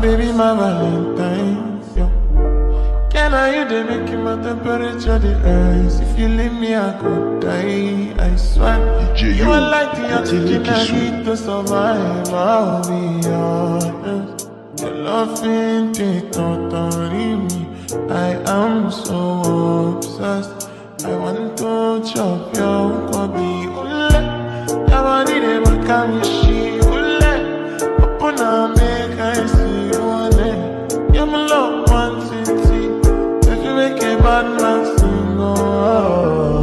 baby, my Valentine. Yeah. Can I you they make my temperature the rise? If you leave me, I could die. I swear. You are like the oxygen I need to survive. I'll be honest. Your loving thing totally me. I am so obsessed. I want to chop your kobe. Ule, your body they make me she. Ule, open up make I see one. You're my love one city. If you make a bad man sing, oh.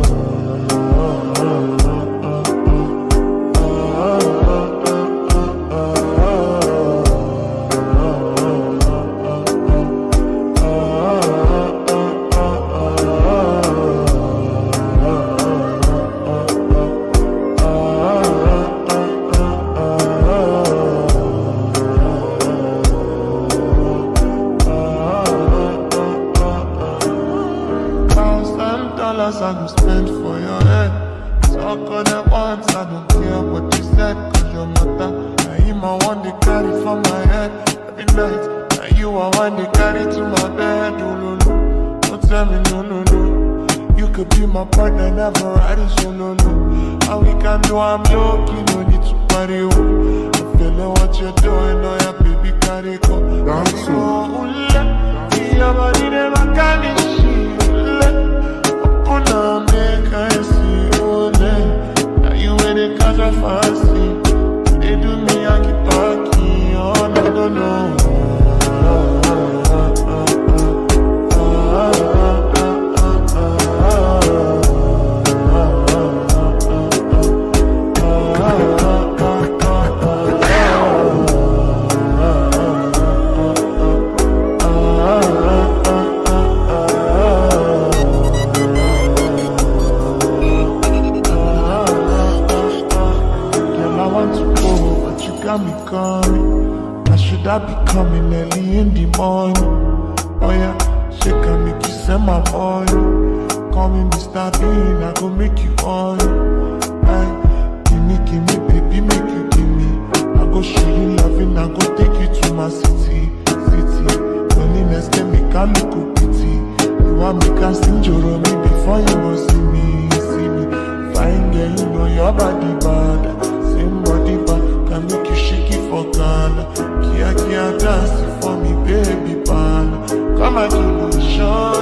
I go spend for your head. Talk on that once, I don't care what you said. Cause your matter, now you my one they carry from my head. Every night, now you are one they carry to my bed. Oh, no, no, don't tell me no, no, no. You could be my partner, never riding solo, no. All we can do, I'm low-key, no need to party, oh. I'm feeling what you're doing, oh yeah, baby, carry go. Dance, oh, your body never can be shit. Now make I see only. Now you in the cause I fancy. They do me, I keep talking. Oh no, no, no. Got me coming. I should have be coming early in the morning. Oh yeah, she can make you send my money. Call me Mr. Bean, I go make you on. Aye, give me, baby, make you give me. I go show you loving, I go take you to my city. Loneliness can make a look pity. You want me can sing Joromi before you go see me. Fine girl, you know your body bad. Same body bad. Can make you shake it for Ghana. Kia dance for me, baby, pan. Come and do the show.